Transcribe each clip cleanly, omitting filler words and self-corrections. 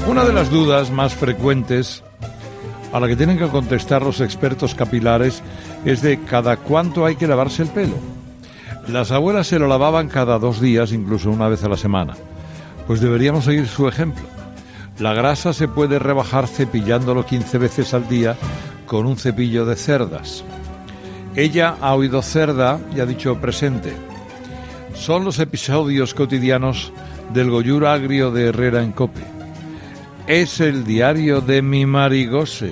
Una de las dudas más frecuentes a la que tienen que contestar los expertos capilares es de cada cuánto hay que lavarse el pelo. Las abuelas se lo lavaban cada 2 días, incluso una vez a la semana. Pues deberíamos seguir su ejemplo. La grasa se puede rebajar cepillándolo 15 veces al día con un cepillo de cerdas. Ella ha oído cerda y ha dicho presente. Son los episodios cotidianos del Goyur agrio de Herrera en COPE. Es el diario de mi Marigose.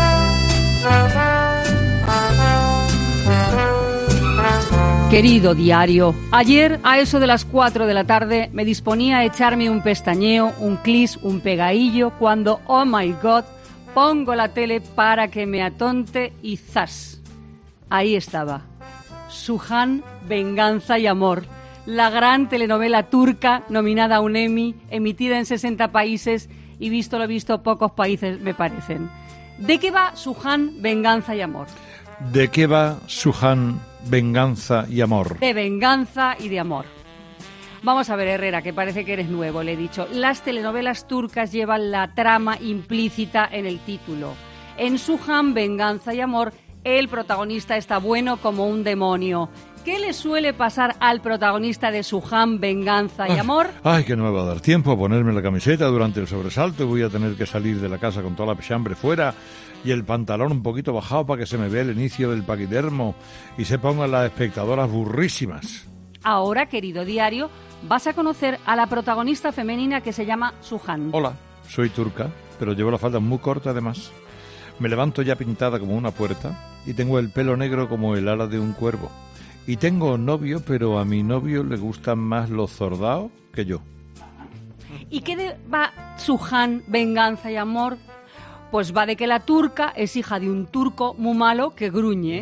Querido diario, ayer a eso de las 4 de la tarde me disponía a echarme un pestañeo, un clis, un pegaillo, cuando, oh my God, pongo la tele para que me atonte y ¡zas! Ahí estaba, Suhan, Venganza y Amor, la gran telenovela turca nominada a un Emmy, emitida en 60 países y visto lo visto, pocos países me parecen. ¿De qué va Suhan, Venganza y Amor? ¿De qué va Suhan, Venganza y Amor? De venganza y de amor. Vamos a ver, Herrera, que parece que eres nuevo, le he dicho. Las telenovelas turcas llevan la trama implícita en el título. En Suhan, Venganza y Amor, el protagonista está bueno como un demonio. ¿Qué le suele pasar al protagonista de Suhan, Venganza y Amor? Ay, que no me va a dar tiempo a ponerme la camiseta durante el sobresalto y voy a tener que salir de la casa con toda la pechambre fuera y el pantalón un poquito bajado para que se me vea el inicio del paquidermo y se pongan las espectadoras burrísimas. Ahora, querido diario, vas a conocer a la protagonista femenina que se llama Suhan. Hola, soy turca, pero llevo la falda muy corta además. Me levanto ya pintada como una puerta y tengo el pelo negro como el ala de un cuervo. Y tengo novio, pero a mi novio le gustan más los zordaos que yo. ¿Y qué va Suhan, Venganza y Amor? Pues va de que la turca es hija de un turco muy malo que gruñe.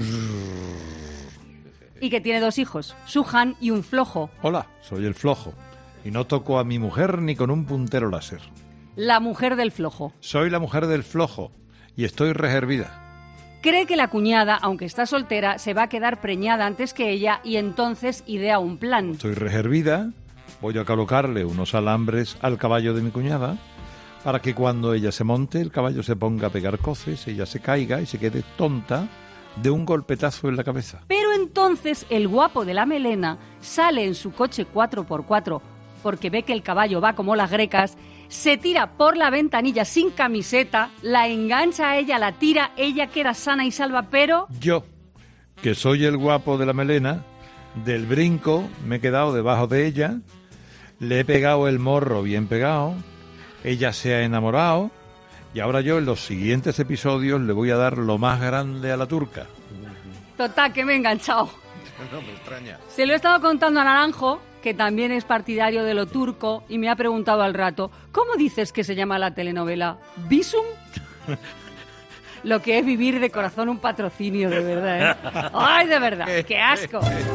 Y que tiene 2 hijos, Suhan y un flojo. Hola, soy el flojo. Y no toco a mi mujer ni con un puntero láser. La mujer del flojo. Soy la mujer del flojo y estoy rehervida. Cree que la cuñada, aunque está soltera, se va a quedar preñada antes que ella y entonces idea un plan. Estoy rehervida, voy a colocarle unos alambres al caballo de mi cuñada para que cuando ella se monte el caballo se ponga a pegar coces, ella se caiga y se quede tonta de un golpetazo en la cabeza. Pero entonces el guapo de la melena sale en su coche 4x4 porque ve que el caballo va como las grecas, se tira por la ventanilla sin camiseta, la engancha a ella, la tira, ella queda sana y salva, pero... Yo, que soy el guapo de la melena, del brinco me he quedado debajo de ella, le he pegado el morro bien pegado, ella se ha enamorado y ahora yo en los siguientes episodios le voy a dar lo más grande a la turca. Total, que me he enganchado. No me extraña. Se lo he estado contando a Naranjo, que también es partidario de lo turco, y me ha preguntado al rato, ¿cómo dices que se llama la telenovela? ¿Visum? Lo que es vivir de corazón un patrocinio, de verdad, ¿eh? ¡Ay, de verdad! ¡Qué asco!